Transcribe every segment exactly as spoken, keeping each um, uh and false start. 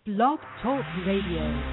Blog Talk Radio.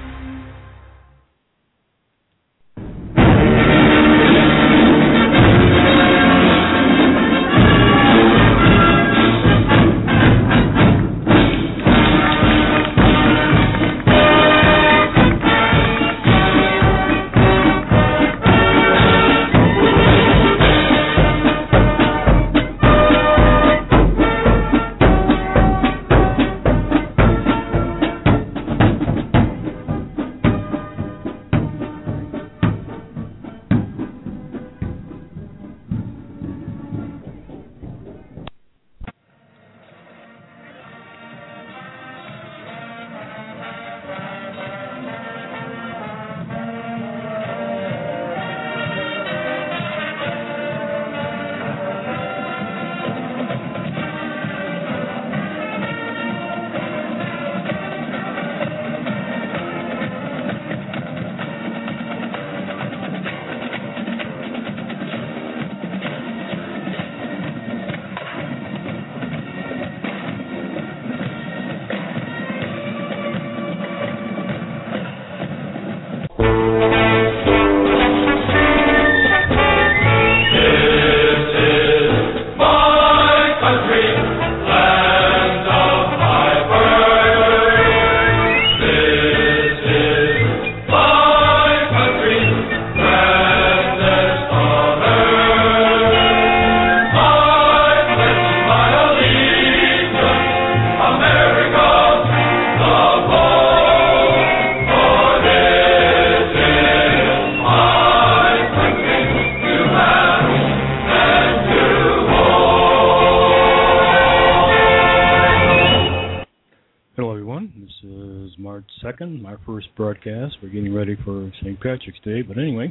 My first broadcast. We're getting ready for Saint Patrick's Day. But anyway,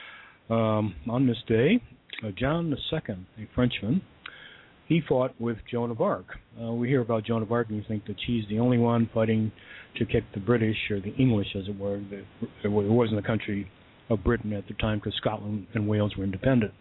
um, on this day, uh, John the Second, a Frenchman, he fought with Joan of Arc. Uh, we hear about Joan of Arc and you think that she's the only one fighting to kick the British, or the English as it were. The, it wasn't the country of Britain at the time because Scotland and Wales were independent.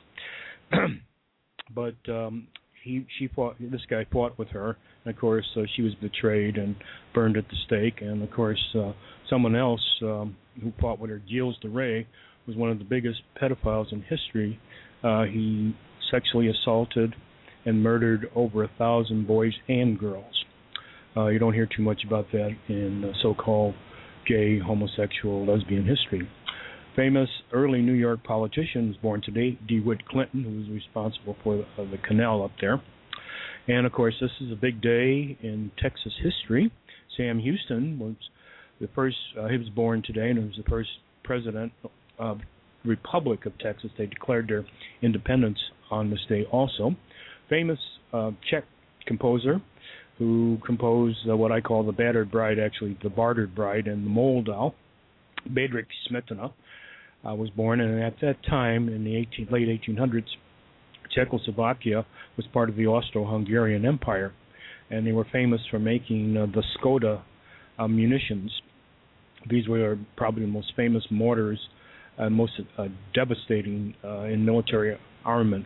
but um, he, she fought. This guy fought with her. And of course, uh, she was betrayed and burned at the stake. And of course, uh, someone else um, who fought with her, Gilles de Rais, was one of the biggest pedophiles in history. Uh, he sexually assaulted and murdered over a thousand boys and girls. Uh, you don't hear too much about that in uh, so-called gay, homosexual, lesbian history. Famous early New York politician was born today, DeWitt Clinton, who was responsible for the, uh, the canal up there. And, of course, this is a big day in Texas history. Sam Houston was the first, uh, he was born today, and he was the first president of the Republic of Texas. They declared their independence on this day also. Famous uh, Czech composer who composed uh, what I call the Battered Bride, actually the Bartered Bride, and the Mole Doll, Bedřich Smetana, uh, was born. And at that time, in the eighteen, late eighteen hundreds, Czechoslovakia was part of the Austro-Hungarian Empire, and they were famous for making uh, the Skoda uh, munitions. These were probably the most famous mortars, uh, most uh, devastating uh, in military armament.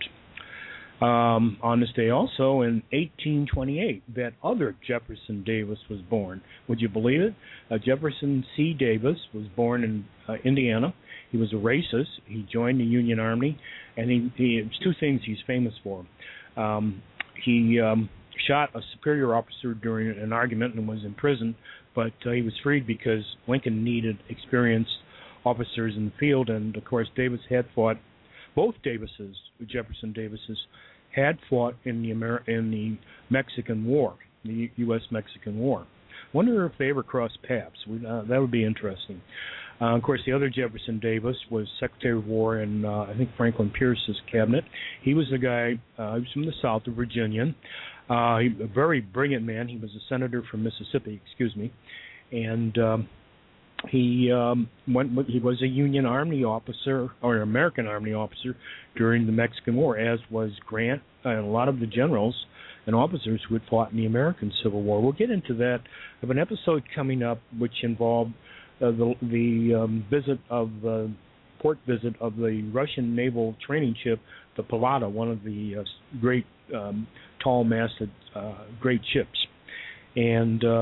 Um, on this day also, in eighteen twenty-eight, that other Jefferson Davis was born. Would you believe it? Uh, Jefferson C. Davis was born in uh, Indiana. He was a racist. He joined the Union Army, and he, he it's two things he's famous for. Um, he um, shot a superior officer during an argument and was in prison, but uh, he was freed because Lincoln needed experienced officers in the field, and of course Davis had fought, both Davises, Jefferson Davises, had fought in the Amer- in the Mexican War, the U S Mexican War. Wonder if they ever crossed paths. We, uh, that would be interesting. Uh, of course, the other Jefferson Davis was Secretary of War in, uh, I think, Franklin Pierce's cabinet. He was a guy, uh, he was from the South of Virginia. Uh, he, a very brilliant man. He was a senator from Mississippi, excuse me. And um, he um, went. He was a Union Army officer, or an American Army officer, during the Mexican War, as was Grant and a lot of the generals and officers who had fought in the American Civil War. We'll get into that. I have an episode coming up which involved uh, the, the um, visit of the port visit of the Russian naval training ship, the Pallada, one of the uh, great um, tall-masted uh, great ships. And uh,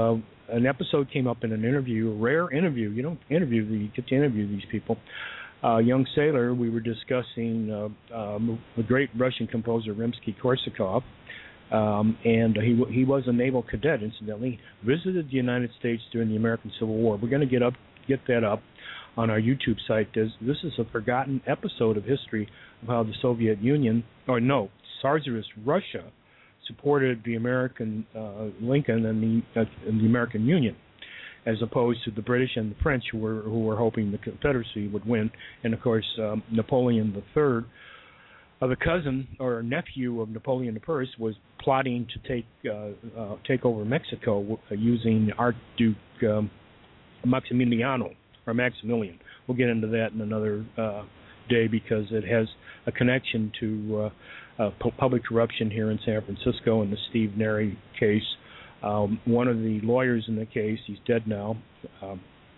an episode came up in an interview, a rare interview. You don't interview the, you get to interview these people. Uh, young sailor, we were discussing uh, um, the great Russian composer Rimsky-Korsakov, um, and he he was a naval cadet, incidentally, visited the United States during the American Civil War. We're going to get up get that up on our YouTube site. There's, this is a forgotten episode of history of how the Soviet Union, or no, Tsarist Russia, supported the American uh, Lincoln and the uh, and the American Union, as opposed to the British and the French, who were who were hoping the Confederacy would win. And of course, um, Napoleon the Third, uh, the cousin or nephew of Napoleon the First, was plotting to take uh, uh, take over Mexico uh, using Archduke um, Maximiliano or Maximilian. We'll get into that in another uh, day because it has a connection to uh, uh, pu- public corruption here in San Francisco in the Steve Neri case. Um, one of the lawyers in the case, he's dead now, uh,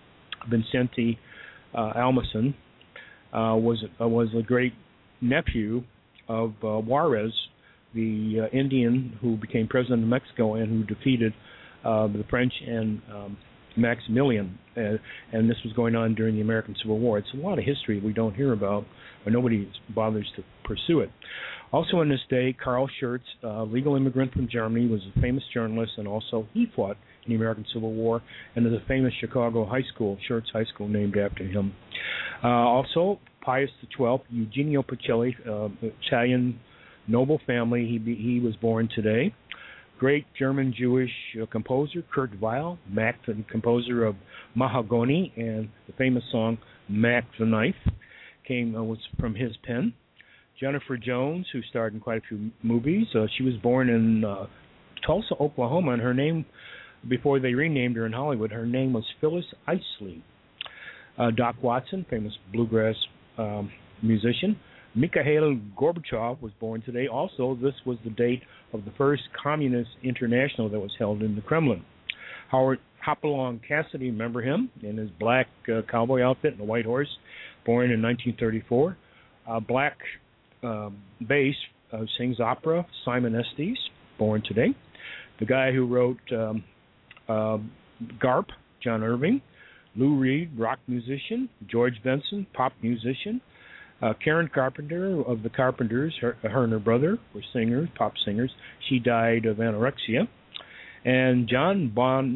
Vicente uh, Almason, uh, was uh, was a great nephew of uh, Juarez, the uh, Indian who became president of Mexico and who defeated uh, the French and um, Maximilian. Uh, and this was going on during the American Civil War. It's a lot of history we don't hear about, or nobody bothers to pursue it. Also on this day, Carl Schurz, a legal immigrant from Germany, was a famous journalist, and also he fought in the American Civil War, and there's a famous Chicago high school, Schurz High School, named after him. Uh, also, Pius the Twelfth, Eugenio Pacelli, uh, Italian noble family, he be, he was born today. Great German Jewish uh, composer, Kurt Weill, Mac, the composer of Mahagoni, and the famous song Mac the Knife came uh, was from his pen. Jennifer Jones, who starred in quite a few movies. Uh, she was born in uh, Tulsa, Oklahoma, and her name, before they renamed her in Hollywood, her name was Phyllis Isley. Uh, Doc Watson, famous bluegrass um, musician. Mikhail Gorbachev was born today. Also, this was the date of the first Communist International that was held in the Kremlin. Howard Hopalong Cassidy, remember him, in his black uh, cowboy outfit and a white horse, born in nineteen thirty-four. Uh, black uh, bass uh, sings opera, Simon Estes, born today. The guy who wrote um, uh, Garp, John Irving. Lou Reed, rock musician. George Benson, pop musician. Uh, Karen Carpenter of the Carpenters, her, her and her brother were singers, pop singers. She died of anorexia. And John Bon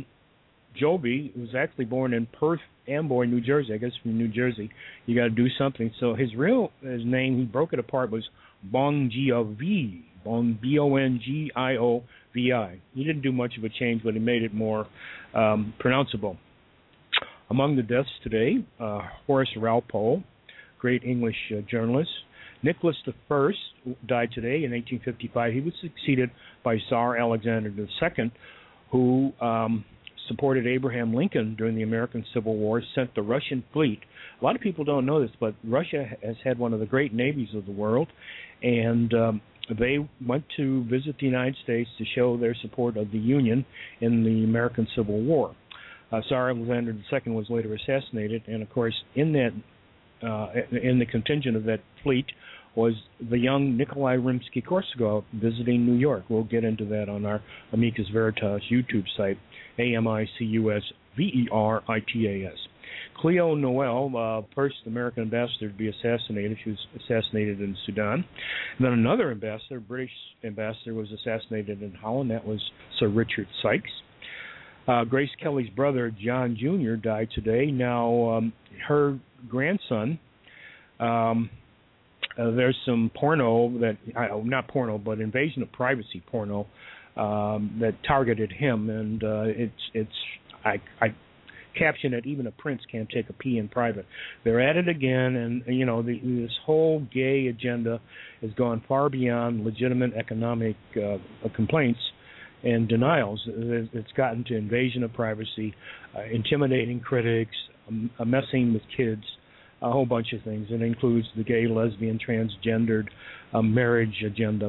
Jovi was actually born in Perth Amboy, New Jersey. I guess from New Jersey. You got to do something. So his real his name, he broke it apart, was Bon Jovi. Bon B O N G I O V I. He didn't do much of a change, but he made it more um, pronounceable. Among the deaths today, uh, Horace Walpole, great English uh, journalist. Nicholas the First died today in eighteen fifty-five. He was succeeded by Tsar Alexander the Second, who um, supported Abraham Lincoln during the American Civil War, sent the Russian fleet. A lot of people don't know this, but Russia has had one of the great navies of the world, and um, they went to visit the United States to show their support of the Union in the American Civil War. Uh, Tsar Alexander the Second was later assassinated, and of course, in that uh, in the contingent of that fleet was the young Nikolai Rimsky-Korsakov visiting New York. We'll get into that on our Amicus Veritas YouTube site, A M I C U S V E R I T A S. Cleo Noel, uh, first American ambassador to be assassinated. She was assassinated in Sudan. And then another ambassador, British ambassador, was assassinated in Holland. That was Sir Richard Sykes. Uh, Grace Kelly's brother, John Junior, died today. Now, um, her grandson, um, uh, there's some porno that, uh, not porno, but invasion of privacy porno um, that targeted him. And uh, it's, it's I, I caption it, even a prince can't take a pee in private. They're at it again, and, you know, the, this whole gay agenda has gone far beyond legitimate economic uh, complaints and denials. It's gotten to invasion of privacy, uh, intimidating critics, um, uh, messing with kids, a whole bunch of things. It includes the gay, lesbian, transgendered uh, marriage agenda.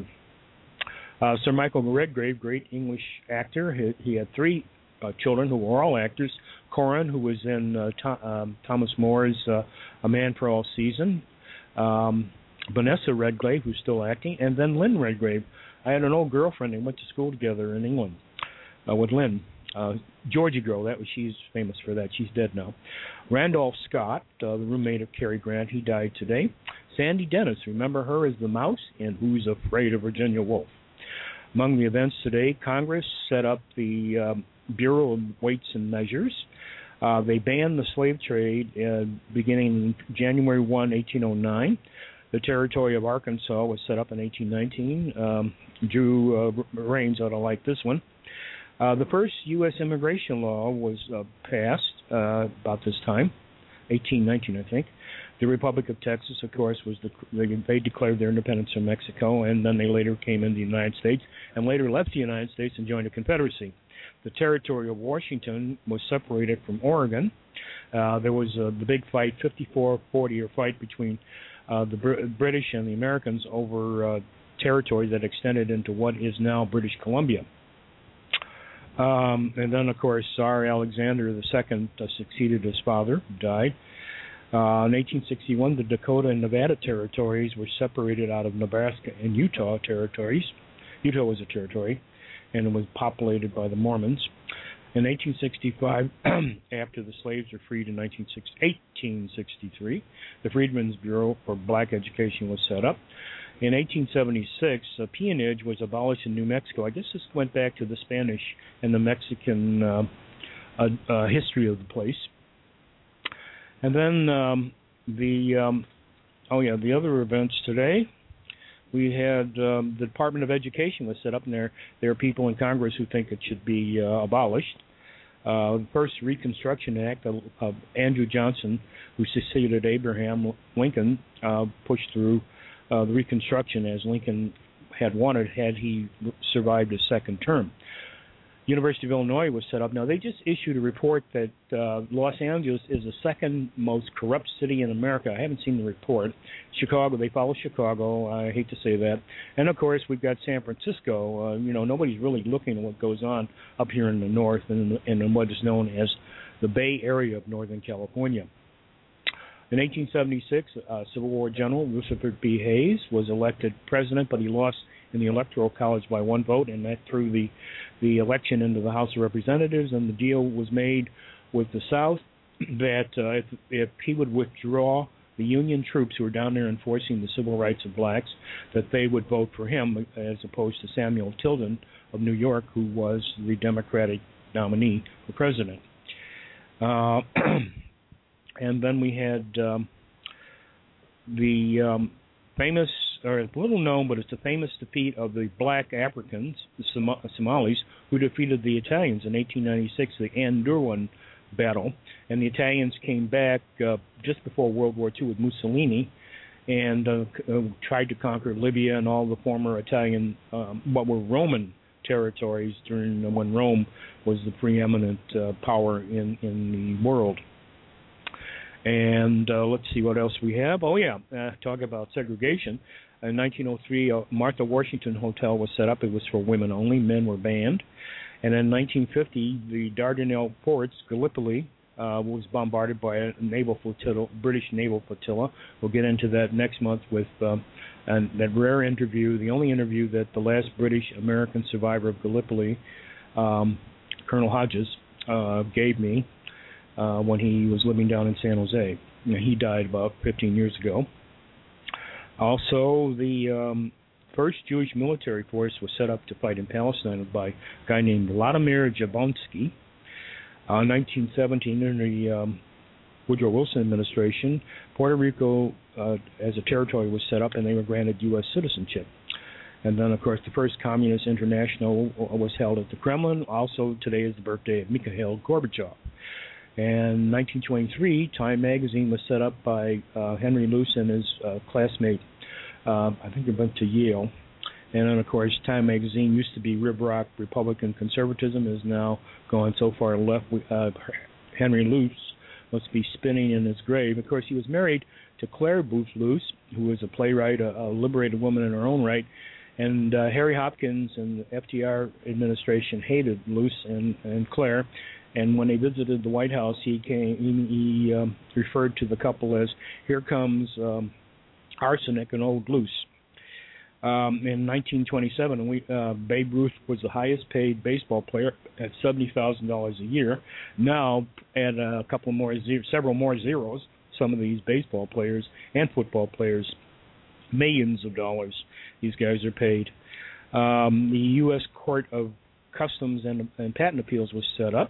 Uh, Sir Michael Redgrave, great English actor, he, he had three uh, children who were all actors. Corin, who was in uh, Th- um, Thomas More's uh, A Man for All Season. Um, Vanessa Redgrave, who's still acting, and then Lynn Redgrave. I had an old girlfriend. They went to school together in England uh, with Lynn. Uh, Georgie Girl, that was she's famous for that. She's dead now. Randolph Scott, uh, the roommate of Cary Grant, he died today. Sandy Dennis, remember her as the mouse in Who's Afraid of Virginia Woolf? Among the events today, Congress set up the um, Bureau of Weights and Measures. Uh, they banned the slave trade uh, beginning January first, eighteen oh nine. The territory of Arkansas was set up in eighteen nineteen. Um, Drew uh, Raines ought to like this one. Uh, the first U S immigration law was uh, passed uh, about this time, eighteen nineteen, I think. The Republic of Texas, of course, was the they, they declared their independence from Mexico, and then they later came into the United States, and later left the United States and joined the Confederacy. The territory of Washington was separated from Oregon. Uh, there was uh, the big fight, fifty-four forty, or fight between uh, the Br- British and the Americans over uh, territory that extended into what is now British Columbia. Um, and then, of course, Tsar Alexander the Second uh, succeeded his father, who died. Uh, in eighteen sixty-one, the Dakota and Nevada territories were separated out of Nebraska and Utah territories. Utah was a territory, and it was populated by the Mormons. In eighteen sixty-five, after the slaves were freed in eighteen sixty-three, the Freedmen's Bureau for Black Education was set up. In eighteen seventy-six, uh, peonage was abolished in New Mexico. I guess this went back to the Spanish and the Mexican uh, uh, uh, history of the place. And then um, the, um, oh yeah, the other events today, we had um, the Department of Education was set up, and there, there are people in Congress who think it should be uh, abolished. Uh, the first Reconstruction Act of, of Andrew Johnson, who succeeded Abraham Lincoln, uh, pushed through uh, the Reconstruction as Lincoln had wanted had he survived his second term. University of Illinois was set up. Now, they just issued a report that uh, Los Angeles is the second most corrupt city in America. I haven't seen the report. Chicago, they follow Chicago. I hate to say that. And, of course, we've got San Francisco. Uh, you know, nobody's really looking at what goes on up here in the north and in what is known as the Bay Area of Northern California. In eighteen seventy-six, uh, Civil War General Rutherford B. Hayes was elected president, but he lost in the Electoral College by one vote, and that threw the, the election into the House of Representatives, and the deal was made with the South that uh, if, if he would withdraw the Union troops who were down there enforcing the civil rights of blacks, that they would vote for him as opposed to Samuel Tilden of New York, who was the Democratic nominee for president. Uh, and then we had um, the um, famous, or it's little known, but it's the famous defeat of the black Africans, the Som- Somalis, who defeated the Italians in eighteen ninety-six, the Anduran battle. And the Italians came back uh, just before World War Two with Mussolini and uh, uh, tried to conquer Libya and all the former Italian, um, what were Roman territories during uh, when Rome was the preeminent uh, power in, in the world. And uh, let's see what else we have. Oh, yeah, uh, talk about segregation. In nineteen oh three, uh, Martha Washington Hotel was set up. It was for women only. Men were banned. And in nineteen fifty, the Dardanelles ports, Gallipoli, uh, was bombarded by a naval flotilla, British naval flotilla. We'll get into that next month with um, and that rare interview, the only interview that the last British-American survivor of Gallipoli, um, Colonel Hodges, uh, gave me uh, when he was living down in San Jose. You know, he died about fifteen years ago. Also, the um, first Jewish military force was set up to fight in Palestine by a guy named Vladimir Jablonski. Uh, in nineteen seventeen, in the um, Woodrow Wilson administration, Puerto Rico uh, as a territory was set up, and they were granted U S citizenship. And then, of course, the first Communist International was held at the Kremlin. Also, today is the birthday of Mikhail Gorbachev. And in nineteen twenty-three, Time magazine was set up by uh, Henry Luce and his uh, classmate. Uh, I think they went to Yale. And then, of course, Time magazine used to be Rib Rock Republican conservatism, is now gone so far left. Uh, Henry Luce must be spinning in his grave. Of course, he was married to Claire Booth Luce, who was a playwright, a, a liberated woman in her own right. And uh, Harry Hopkins and the F D R administration hated Luce and, and Claire. And when they visited the White House, he came. He, he um, referred to the couple as "Here comes um, arsenic and old Luce." Um, in nineteen twenty-seven, we, uh, Babe Ruth was the highest paid baseball player at seventy thousand dollars a year. Now, add a couple more, ze- several more zeros, some of these baseball players and football players, millions of dollars these guys are paid. Um, the U S Court of Customs and, and Patent Appeals was set up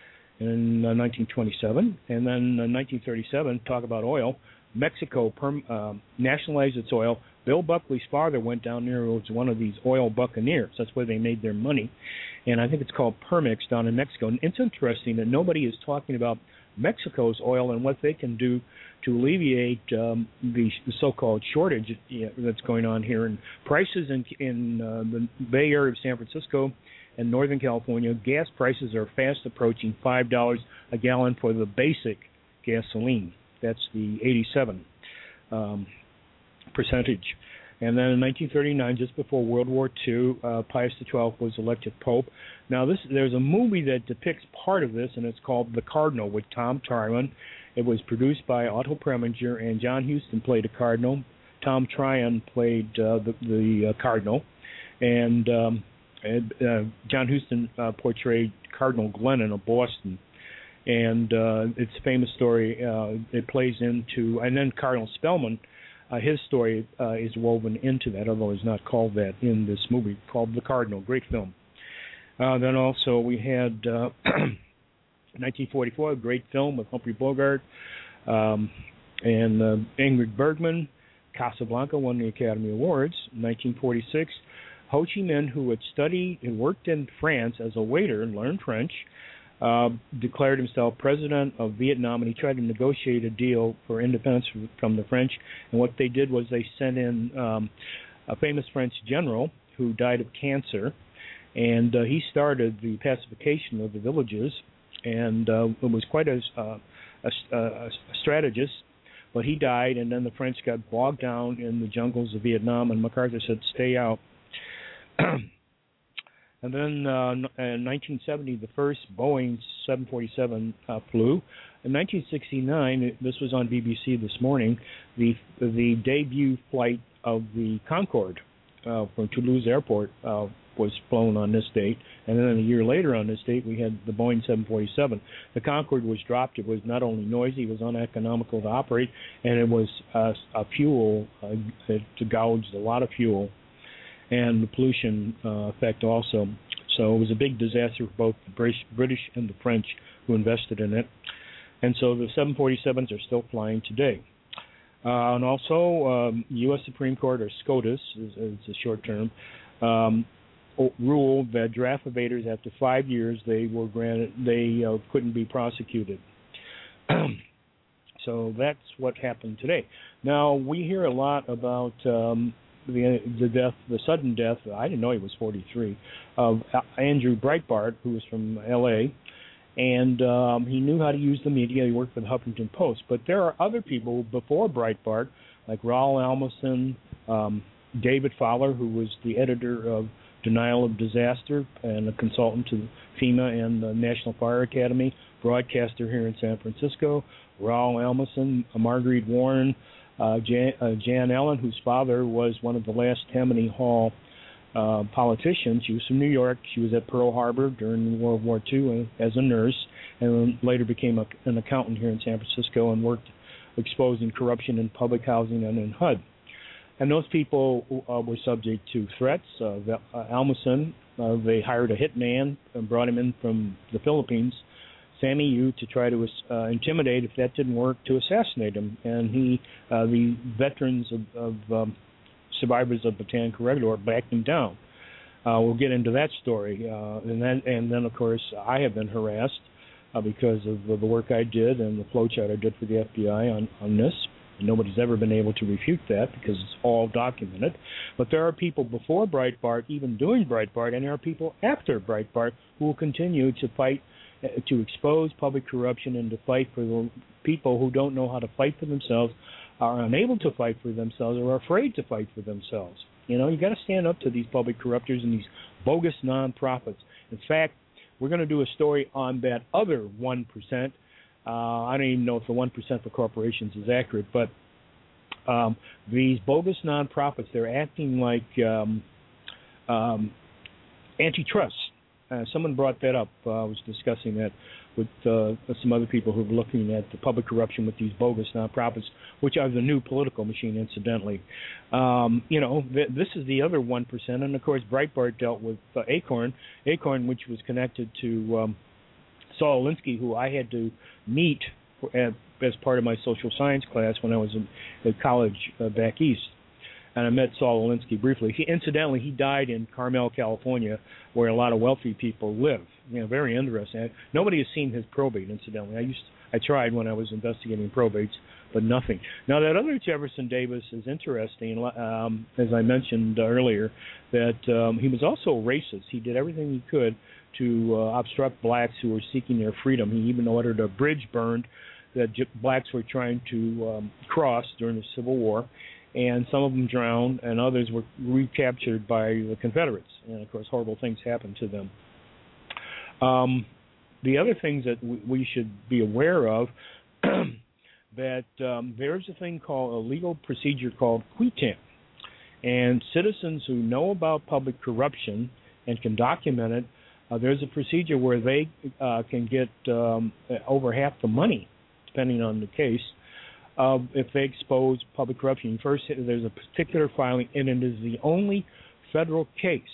in uh, nineteen twenty-seven. And then in nineteen thirty-seven, talk about oil, Mexico perm, uh, nationalized its oil. Bill Buckley's father went down there, was one of these oil buccaneers. That's where they made their money. And I think it's called Permix down in Mexico. And it's interesting that nobody is talking about Mexico's oil and what they can do to alleviate um, the, the so-called shortage you know, that's going on here. And prices in, in uh, the Bay Area of San Francisco and Northern California, gas prices are fast approaching five dollars a gallon for the basic gasoline. That's the eighty-seven um, percentage. And then in nineteen thirty-nine, just before World War Two, uh, Pius the twelfth was elected Pope. Now, this there's a movie that depicts part of this, and it's called The Cardinal with Tom Tryon. It was produced by Otto Preminger, and John Huston played a cardinal. Tom Tryon played uh, the, the uh, cardinal, and, um, and uh, John Huston uh, portrayed Cardinal Glennon of Boston. And uh, it's a famous story. Uh, it plays into, and then Cardinal Spellman, uh, his story uh, is woven into that, although it's not called that in this movie, called The Cardinal. Great film. Uh, then also we had uh, nineteen forty-four, a great film with Humphrey Bogart um, and uh, Ingrid Bergman. Casablanca won the Academy Awards. nineteen forty-six, Ho Chi Minh, who had studied and worked in France as a waiter and learned French, uh, declared himself president of Vietnam, and he tried to negotiate a deal for independence from the French. And what they did was they sent in um, a famous French general who died of cancer, and uh, he started the pacification of the villages, and uh, it was quite a, uh, a, a strategist. But he died, and then the French got bogged down in the jungles of Vietnam, and MacArthur said, stay out. And then uh, in nineteen seventy, the first Boeing seven forty-seven uh, flew. In nineteen sixty-nine, this was on B B C this morning, the the debut flight of the Concorde uh, from Toulouse Airport uh, was flown on this date. And then a year later on this date, we had the Boeing seven forty-seven. The Concorde was dropped. It was not only noisy, it was uneconomical to operate, and it was uh, a fuel, uh, it gouged a lot of fuel, and the pollution uh, effect also. So it was a big disaster for both the British, British and the French who invested in it. And so the seven forty-sevens are still flying today. Uh, and also, um, U S Supreme Court, or SCOTUS is, is a short term, um, ruled that draft evaders, after five years, they were granted, they uh, couldn't be prosecuted. So that's what happened today. Now, we hear a lot about um, the the death, the sudden death, I didn't know he was forty-three, of Andrew Breitbart, who was from L A, and um, he knew how to use the media. He worked for the Huffington Post. But there are other people before Breitbart, like Raul Almason, um, David Fowler, who was the editor of Denial of Disaster and a consultant to FEMA and the National Fire Academy, broadcaster here in San Francisco, Raul Almason, Marguerite Warren, uh, Jan, uh, Jan Allen, whose father was one of the last Tammany Hall uh, politicians. She was from New York. She was at Pearl Harbor during World War Two as a nurse, and later became a, an accountant here in San Francisco and worked exposing corruption in public housing and in H U D. And those people uh, were subject to threats. Uh, uh, Almason, uh, they hired a hitman and brought him in from the Philippines, Sammy Yu, to try to uh, intimidate, if that didn't work, to assassinate him. And he, uh, the veterans of, of um, survivors of Bataan Corridor backed him down. Uh, we'll get into that story. Uh, and then, and then, of course, I have been harassed uh, because of the work I did and the flowchart I did for the F B I on, on this. Nobody's ever been able to refute that because it's all documented. But there are people before Breitbart even doing Breitbart, and there are people after Breitbart who will continue to fight, uh, to expose public corruption and to fight for the people who don't know how to fight for themselves, are unable to fight for themselves, or are afraid to fight for themselves. You know, you got to stand up to these public corruptors and these bogus nonprofits. In fact, we're going to do a story on that other one percent. Uh, I don't even know if the one percent for corporations is accurate, but Um, these bogus nonprofits, they're acting like um, um, antitrust. Uh, someone brought that up. Uh, I was discussing that with uh, some other people who were looking at the public corruption with these bogus nonprofits, which are the new political machine, incidentally. Um, you know, th- this is the other one percent. And, of course, Breitbart dealt with uh, Acorn, Acorn, which was connected to um, Saul Alinsky, who I had to meet for, uh, as part of my social science class when I was in, in college uh, back east. And I met Saul Alinsky briefly. He, incidentally, he died in Carmel, California, where a lot of wealthy people live. You know, very interesting. I, nobody has seen his probate, incidentally. I used, I tried when I was investigating probates, but nothing. Now, that other Jefferson Davis is interesting. Um, as I mentioned earlier, that um, he was also a racist. He did everything he could to uh, obstruct blacks who were seeking their freedom. He even ordered a bridge burned that j- blacks were trying to um, cross during the Civil War. And some of them drowned, and others were recaptured by the Confederates. And, of course, horrible things happened to them. Um, the other things that w- we should be aware of, that um, there's a thing called a legal procedure called qui tam. And citizens who know about public corruption and can document it, uh, there's a procedure where they uh, can get um, over half the money, depending on the case, Uh, if they expose public corruption. First, there's a particular filing, and it is the only federal case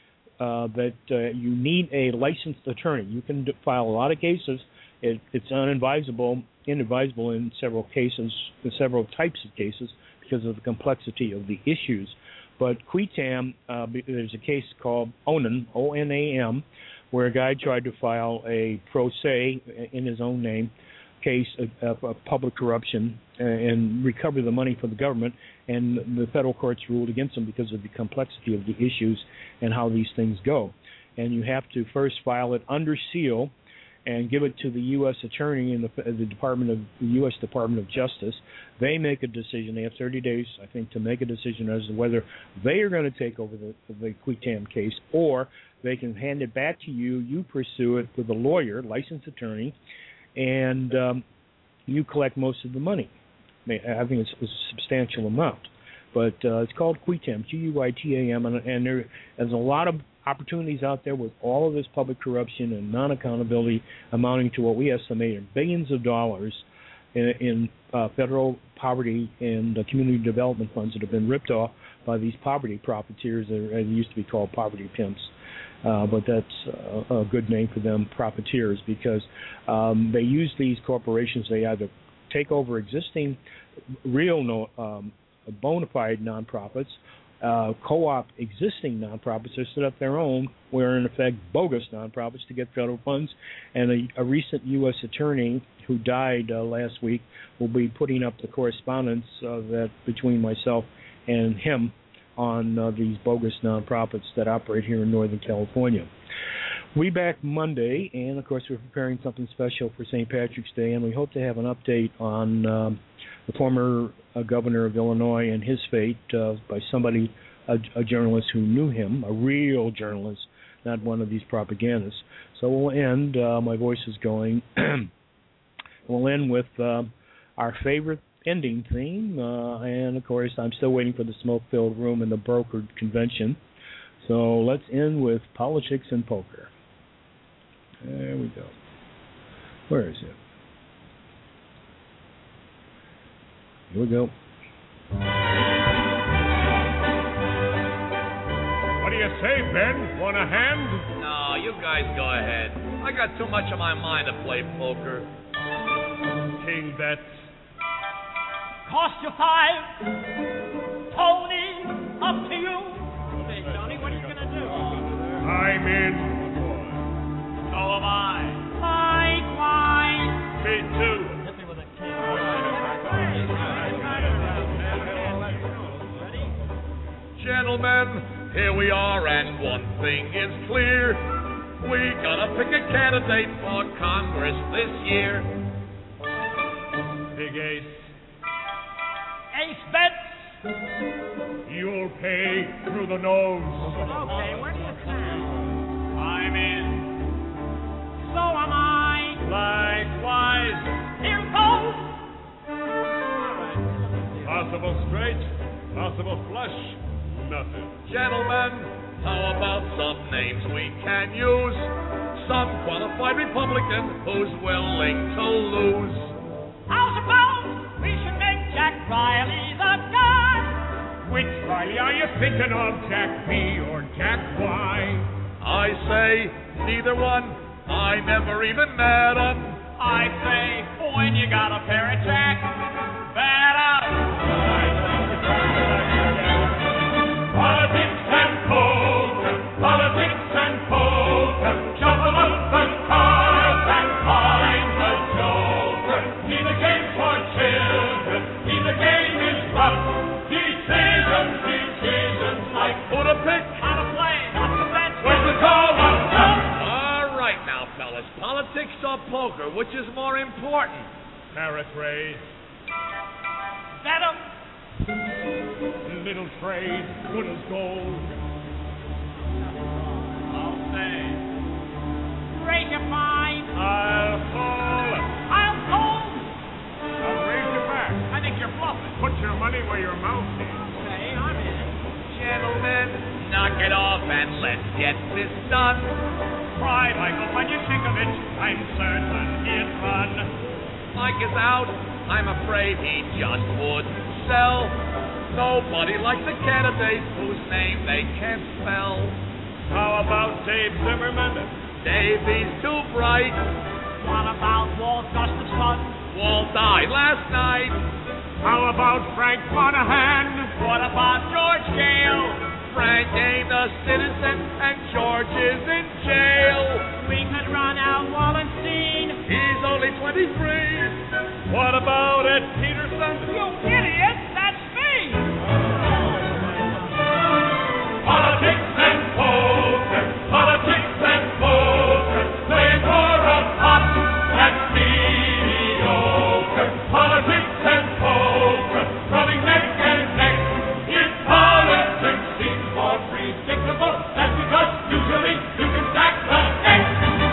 uh, that uh, you need a licensed attorney. You can d- file a lot of cases. It, it's unadvisable, inadvisable in several cases, in several types of cases, because of the complexity of the issues. But qui tam, uh, there's a case called Onan, O N A M, where a guy tried to file a pro se in his own name case of, of public corruption and recover the money for the government, and the federal courts ruled against him because of the complexity of the issues and how these things go. And you have to first file it under seal and give it to the U S attorney in the, the Department of the U S Department of Justice. They make a decision. They have thirty days, I think, to make a decision as to whether they are going to take over the, the qui tam case, or they can hand it back to you. You pursue it with a lawyer, licensed attorney, and um, you collect most of the money. I think it's a substantial amount. But uh, it's called qui tam, Q U I T A M, and, and there, there's a lot of opportunities out there with all of this public corruption and non-accountability amounting to what we estimate are billions of dollars in, in uh, federal poverty and uh, community development funds that have been ripped off by these poverty profiteers, that are, they used to be called poverty pimps. Uh, but that's uh, a good name for them, profiteers, because um, they use these corporations. They either take over existing real no, um, bona fide nonprofits, uh, co-op existing nonprofits, or set up their own, where in effect bogus nonprofits to get federal funds. And a, a recent U S attorney who died uh, last week will be putting up the correspondence uh, that between myself and him on uh, these bogus nonprofits that operate here in Northern California. We back Monday, and of course we're preparing something special for Saint Patrick's Day, and we hope to have an update on um, the former uh, governor of Illinois and his fate uh, by somebody, a, a journalist who knew him, a real journalist, not one of these propagandists. So we'll end, uh, my voice is going, we'll end with uh, our favorite ending theme, uh, and of course I'm still waiting for the smoke-filled room in the brokered convention. So let's end with politics and poker. There we go. Where is it? Here we go. What do you say, Ben? Want a hand? No, you guys go ahead. I got too much on my mind to play poker. King bets. Cost you five. Tony, up to you. Hey, Tony, what are you going to do? I'm in. So am I. Likewise. Me too. Hit me with a king. Gentlemen, here we are, and one thing is clear. We gotta pick a candidate for Congress this year. Big Ace. Ace bets. You'll pay through the nose. Okay, where do you stand? I'm in. So am I. Likewise. Here goes. Possible. Possible straight, possible flush, nothing. Gentlemen, how about some names we can use? Some qualified Republican who's willing to lose. How's about we should make Jack Riley the god? Which Riley are you thinking of, Jack B or Jack Y? I say neither one. I never even met 'em. I say when you got a pair of Jack, bad up. Politics and poker, politics and poker, shuffle up the cards and find the joker. See the game for children, see the game is rough. Decisions, decisions like Who to pick? How to play, not to bet. when to call what's up. All right now, fellas. Politics or poker, which is more important? Paraphrase, Bet 'em. little trade, good as gold. I'll say. Raise your fine. I'll call it. I'll hold. I'll raise your back. I think you're bluffing. Put your money where your mouth is. Say, I'm in. Gentlemen, knock it off and let's get this done. Try Michael Panyachikovich. I'm certain he'd run. Mike is out. I'm afraid he just wouldn't sell. Nobody likes a candidate whose name they can't spell. How about Dave Zimmerman? Davy's too bright. What about Walt Gustafson? Walt died last night. How about Frank Monahan? What about George Gale? Frank ain't a citizen and George is in jail. We could run out Wallenstein. He's only twenty-three. What about Ed Peterson? You idiot! That's me! Politics and poker, politics and poker, playing for a pot that's mediocre. Politics and poker, rubbing neck and neck. If politics seems more predictable, that's because usually you can stack the deck.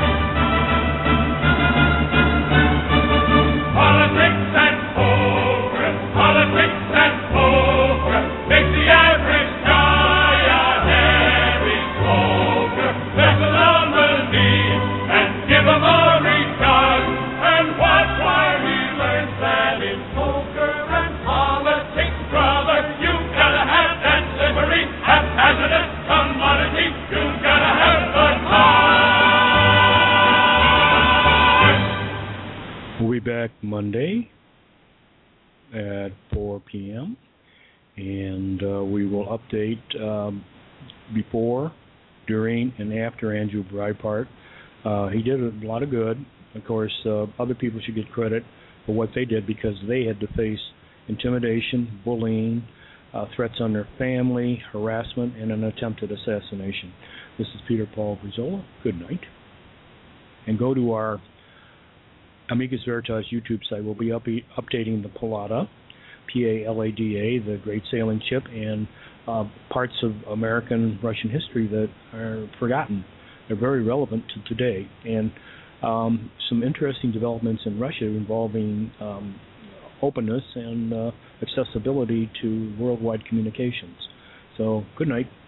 Politics and poker, politics and poker, make the average guy a heavy smoker. Let the nominee and give him a regard, and watch while he learns that in poker and politics, brother, you gotta have that slippery, haphazardous commodity. You gotta have the card. We'll be back Monday at four p.m. and uh, we will update um, before, during, and after Andrew Breitbart. Uh, he did a lot of good. Of course, uh, other people should get credit for what they did because they had to face intimidation, bullying, uh, threats on their family, harassment, and an attempted assassination. This is Peter Paul Brizola. Good night. And go to our Amicus Veritas YouTube site. We'll be up, updating the Palada, P A L A D A, the great sailing ship, and uh, parts of American Russian history that are forgotten. They're very relevant to today. And um, some interesting developments in Russia involving um, openness and uh, accessibility to worldwide communications. So, good night.